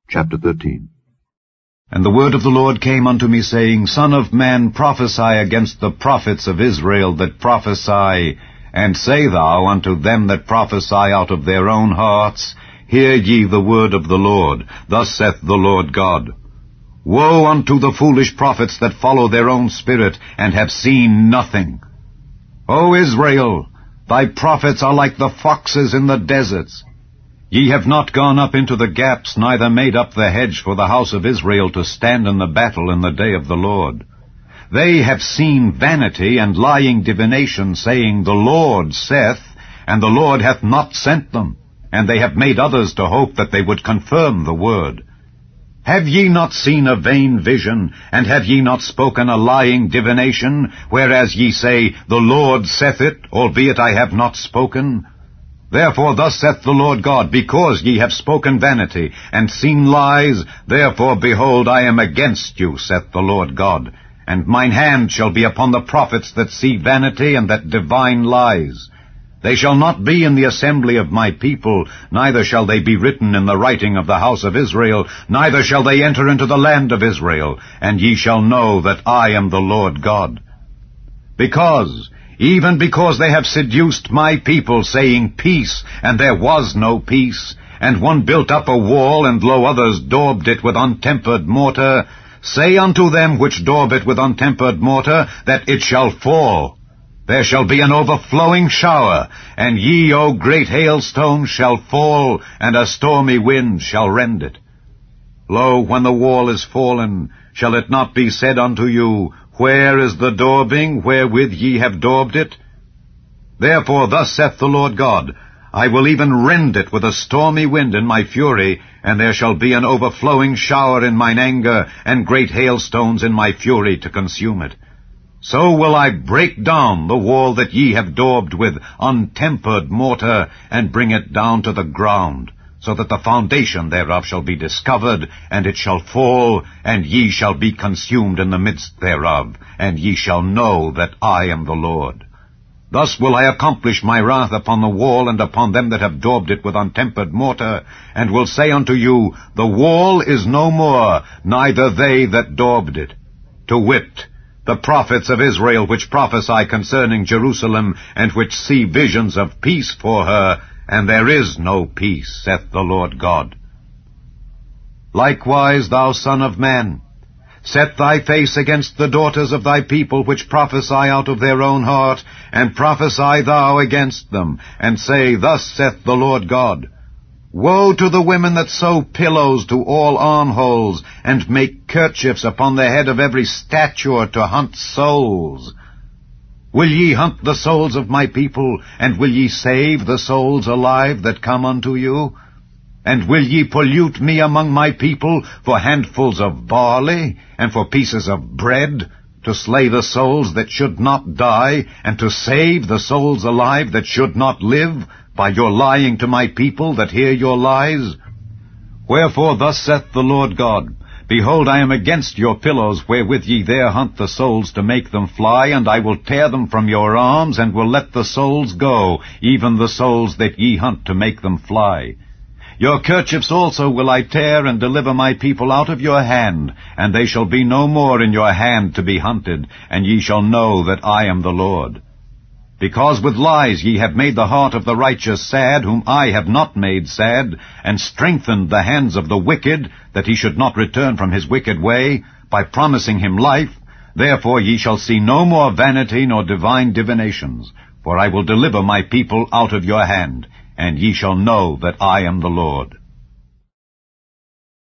Chapter 13. And the word of the Lord came unto me, saying, Son of man, prophesy against the prophets of Israel that prophesy, and say thou unto them that prophesy out of their own hearts, Hear ye the word of the Lord. Thus saith the Lord God. Woe unto the foolish prophets that follow their own spirit, and have seen nothing. O Israel, thy prophets are like the foxes in the deserts. Ye have not gone up into the gaps, neither made up the hedge for the house of Israel to stand in the battle in the day of the Lord. They have seen vanity and lying divination, saying, The Lord saith, and the Lord hath not sent them. And they have made others to hope that they would confirm the word. Have ye not seen a vain vision, and have ye not spoken a lying divination, whereas ye say, The Lord saith it, albeit I have not spoken? Therefore thus saith the Lord God, Because ye have spoken vanity, and seen lies, therefore, behold, I am against you, saith the Lord God. And mine hand shall be upon the prophets that see vanity, and that divine lies. They shall not be in the assembly of my people, neither shall they be written in the writing of the house of Israel, neither shall they enter into the land of Israel, and ye shall know that I am the Lord God. Even because they have seduced my people, saying, Peace, and there was no peace, and one built up a wall, and lo, others daubed it with untempered mortar, say unto them which daub it with untempered mortar, that it shall fall. There shall be an overflowing shower, and ye, O great hailstones, shall fall, and a stormy wind shall rend it. Lo, when the wall is fallen, shall it not be said unto you, Where is the daubing wherewith ye have daubed it? Therefore thus saith the Lord God, I will even rend it with a stormy wind in my fury, and there shall be an overflowing shower in mine anger, and great hailstones in my fury to consume it. So will I break down the wall that ye have daubed with untempered mortar, and bring it down to the ground, so that the foundation thereof shall be discovered, and it shall fall, and ye shall be consumed in the midst thereof, and ye shall know that I am the Lord. Thus will I accomplish my wrath upon the wall, and upon them that have daubed it with untempered mortar, and will say unto you, The wall is no more, neither they that daubed it. To wit, the prophets of Israel which prophesy concerning Jerusalem, and which see visions of peace for her, and there is no peace, saith the Lord God. Likewise, thou son of man, set thy face against the daughters of thy people which prophesy out of their own heart, and prophesy thou against them, and say, Thus saith the Lord God, Woe to the women that sew pillows to all armholes, and make kerchiefs upon the head of every stature to hunt souls. Will ye hunt the souls of my people, and will ye save the souls alive that come unto you? And will ye pollute me among my people for handfuls of barley, and for pieces of bread, to slay the souls that should not die, and to save the souls alive that should not live, by your lying to my people that hear your lies? Wherefore thus saith the Lord God, Behold, I am against your pillows wherewith ye there hunt the souls to make them fly, and I will tear them from your arms, and will let the souls go, even the souls that ye hunt to make them fly. Your kerchiefs also will I tear, and deliver my people out of your hand, and they shall be no more in your hand to be hunted, and ye shall know that I am the Lord. Because with lies ye have made the heart of the righteous sad, whom I have not made sad, and strengthened the hands of the wicked, that he should not return from his wicked way, by promising him life, therefore ye shall see no more vanity nor divine divinations, for I will deliver my people out of your hand, and ye shall know that I am the Lord.